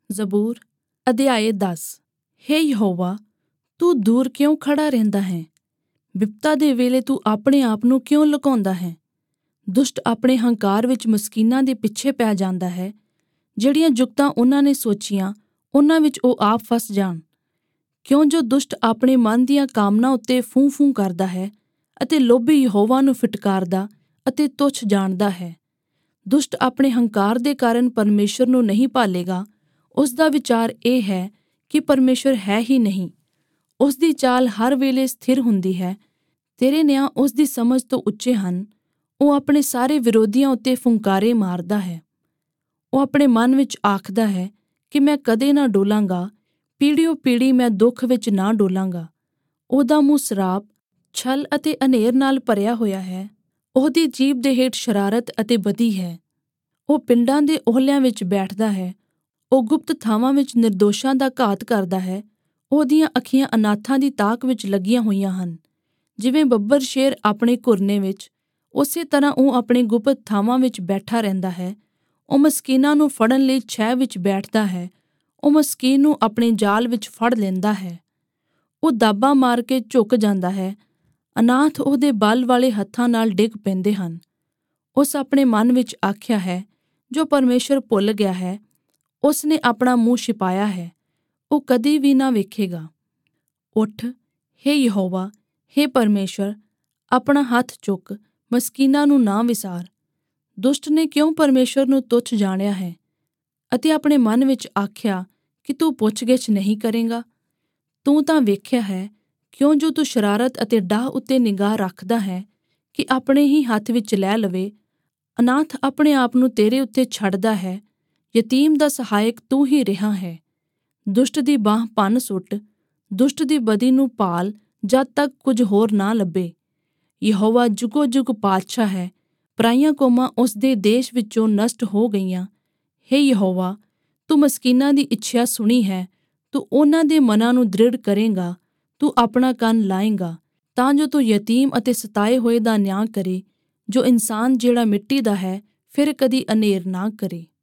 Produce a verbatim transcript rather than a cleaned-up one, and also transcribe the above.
ਜ਼ਬੂਰ ਅਧਿਆਇ ਦਸ। ਹੇ ਯਹੋਵਾ, ਤੂੰ ਦੂਰ ਕਿਉਂ ਖੜਾ ਰਹਿੰਦਾ ਹੈ? ਬਿਪਤਾ ਦੇ ਵੇਲੇ ਤੂੰ ਆਪਣੇ ਆਪ ਨੂੰ ਕਿਉਂ ਲੁਕਾਉਂਦਾ ਹੈ? ਦੁਸ਼ਟ ਆਪਣੇ ਹੰਕਾਰ ਵਿੱਚ ਮਸਕੀਨਾਂ ਦੇ ਪਿੱਛੇ ਪੈ ਜਾਂਦਾ ਹੈ। ਜਿਹੜੀਆਂ ਜੁਗਤਾਂ ਉਹਨਾਂ ਨੇ ਸੋਚੀਆਂ, ਉਹਨਾਂ ਵਿੱਚ ਉਹ ਆਪ ਫਸ ਜਾਣ। ਕਿਉਂ ਜੋ ਦੁਸ਼ਟ ਆਪਣੇ ਮਨ ਦੀਆਂ ਕਾਮਨਾ ਉੱਤੇ ਫੂੰ ਫੂੰ ਕਰਦਾ ਹੈ ਅਤੇ ਲੋਭੀ ਯਹੋਵਾ ਨੂੰ ਫਿਟਕਾਰਦਾ ਅਤੇ ਤੁੱਛ ਜਾਣਦਾ ਹੈ। ਦੁਸ਼ਟ ਆਪਣੇ ਹੰਕਾਰ ਦੇ ਕਾਰਨ ਪਰਮੇਸ਼ਰ ਨੂੰ ਨਹੀਂ ਭਾਲੇਗਾ। ਉਸ ਦਾ ਵਿਚਾਰ ਇਹ ਹੈ ਕਿ ਪਰਮੇਸ਼ਰ ਹੈ ਹੀ ਨਹੀਂ। ਉਸ ਦੀ ਚਾਲ ਹਰ ਵੇਲੇ ਸਥਿਰ ਹੁੰਦੀ ਹੈ। ਤੇਰੇ ਨਿਆਂ ਉਸ ਦੀ ਸਮਝ ਤੋਂ ਉੱਚੇ ਹਨ। ਉਹ ਆਪਣੇ ਸਾਰੇ ਵਿਰੋਧੀਆਂ ਉੱਤੇ ਫੁੰਕਾਰੇ ਮਾਰਦਾ ਹੈ। ਉਹ ਆਪਣੇ ਮਨ ਵਿੱਚ ਆਖਦਾ ਹੈ ਕਿ ਮੈਂ ਕਦੇ ਨਾ ਡੋਲਾਂਗਾ, ਪੀੜ੍ਹੀਓਂ ਪੀੜ੍ਹੀ ਮੈਂ ਦੁੱਖ ਵਿੱਚ ਨਾ ਡੋਲਾਂਗਾ। ਉਹਦਾ ਮੂੰਹ ਸਰਾਪ, ਛਲ ਅਤੇ ਹਨੇਰ ਨਾਲ ਭਰਿਆ ਹੋਇਆ ਹੈ। ਉਹਦੀ ਜੀਭ ਦੇ ਹੇਠ ਸ਼ਰਾਰਤ ਅਤੇ ਬਦੀ ਹੈ। ਉਹ ਪਿੰਡਾਂ ਦੇ ਓਹਲਿਆਂ ਵਿੱਚ ਬੈਠਦਾ ਹੈ। ਉਹ ਗੁਪਤ ਥਾਵਾਂ ਵਿੱਚ ਨਿਰਦੋਸ਼ਾਂ ਦਾ ਘਾਤ ਕਰਦਾ ਹੈ। ਉਹਦੀਆਂ ਅੱਖੀਆਂ ਅਨਾਥਾਂ ਦੀ ਤਾਕ ਵਿੱਚ ਲੱਗੀਆਂ ਹੋਈਆਂ ਹਨ। ਜਿਵੇਂ ਬੱਬਰ ਸ਼ੇਰ ਆਪਣੇ ਘੁਰਨੇ ਵਿੱਚ, ਉਸੇ ਤਰ੍ਹਾਂ ਉਹ ਆਪਣੇ ਗੁਪਤ ਥਾਵਾਂ ਵਿੱਚ ਬੈਠਾ ਰਹਿੰਦਾ ਹੈ। ਉਹ ਮਸਕੀਨਾਂ ਨੂੰ ਫੜਨ ਲਈ ਛਹਿ ਵਿੱਚ ਬੈਠਦਾ ਹੈ। ਉਹ ਮਸਕੀਨ ਨੂੰ ਆਪਣੇ ਜਾਲ ਵਿੱਚ ਫੜ ਲੈਂਦਾ ਹੈ। ਉਹ ਦਾਬਾ ਮਾਰ ਕੇ ਝੁਕ ਜਾਂਦਾ ਹੈ। ਅਨਾਥ ਉਹਦੇ ਬਲ ਵਾਲੇ ਹੱਥਾਂ ਨਾਲ ਡਿੱਗ ਪੈਂਦੇ ਹਨ। ਉਸ ਆਪਣੇ ਮਨ ਵਿੱਚ ਆਖਿਆ ਹੈ, ਜੋ ਪਰਮੇਸ਼ਰ ਭੁੱਲ ਗਿਆ ਹੈ, ਉਸ ਨੇ ਆਪਣਾ ਮੂੰਹ ਛਿਪਾਇਆ ਹੈ, ਉਹ ਕਦੀ ਵੀ ਨਾ ਵੇਖੇਗਾ। ਉੱਠ, ਹੇ ਯਹੋਵਾ, ਹੇ ਪਰਮੇਸ਼ਰ, ਆਪਣਾ ਹੱਥ ਚੁੱਕ, ਮਸਕੀਨਾਂ ਨੂੰ ਨਾ ਵਿਸਾਰ। ਦੁਸ਼ਟ ਨੇ ਕਿਉਂ ਪਰਮੇਸ਼ਰ ਨੂੰ ਤੁੱਛ ਜਾਣਿਆ ਹੈ ਅਤੇ ਆਪਣੇ ਮਨ ਵਿੱਚ ਆਖਿਆ ਕਿ ਤੂੰ ਪੁੱਛ-ਗਿੱਛ ਨਹੀਂ ਕਰੇਂਗਾ। ਤੂੰ ਤਾਂ ਵੇਖਿਆ ਹੈ, ਕਿਉਂ ਜੋ ਤੂੰ ਸ਼ਰਾਰਤ ਅਤੇ ਡਾਹ ਉੱਤੇ ਨਿਗਾਹ ਰੱਖਦਾ ਹੈ ਕਿ ਆਪਣੇ ਹੀ ਹੱਥ ਵਿੱਚ ਲੈ ਲਵੇ। ਅਨਾਥ ਆਪਣੇ ਆਪ ਨੂੰ ਤੇਰੇ ਉੱਤੇ ਛੱਡਦਾ ਹੈ। ਯਤੀਮ ਦਾ ਸਹਾਇਕ ਤੂੰ ਹੀ ਰਿਹਾ ਹੈ। ਦੁਸ਼ਟ ਦੀ ਬਾਂਹ ਭੰਨ ਸੁੱਟ, ਦੁਸ਼ਟ ਦੀ ਬਦੀ ਨੂੰ ਭਾਲ ਜਦ ਤੱਕ ਕੁਝ ਹੋਰ ਨਾ ਲੱਭੇ। ਯਹੋਵਾ ਜੁਗੋ ਜੁਗ ਪਾਤਸ਼ਾਹ ਹੈ। ਪਰਾਈਆਂ ਕੌਮਾਂ ਉਸ ਦੇ ਦੇਸ਼ ਵਿੱਚੋਂ ਨਸ਼ਟ ਹੋ ਗਈਆਂ। ਹੇ ਯਹੋਵਾ, ਤੂੰ ਮਸਕੀਨਾਂ ਦੀ ਇੱਛਾ ਸੁਣੀ ਹੈ। ਤੂੰ ਉਹਨਾਂ ਦੇ ਮਨਾਂ ਨੂੰ ਦ੍ਰਿੜ ਕਰੇਂਗਾ। ਤੂੰ ਆਪਣਾ ਕੰਨ ਲਾਏਂਗਾ ਤਾਂ ਜੋ ਤੂੰ ਯਤੀਮ ਅਤੇ ਸਤਾਏ ਹੋਏ ਦਾ ਨਿਆਂ ਕਰੇ, ਜੋ ਇਨਸਾਨ ਜਿਹੜਾ ਮਿੱਟੀ ਦਾ ਹੈ ਫਿਰ ਕਦੀ ਅਨੇਰ ਨਾ ਕਰੇ।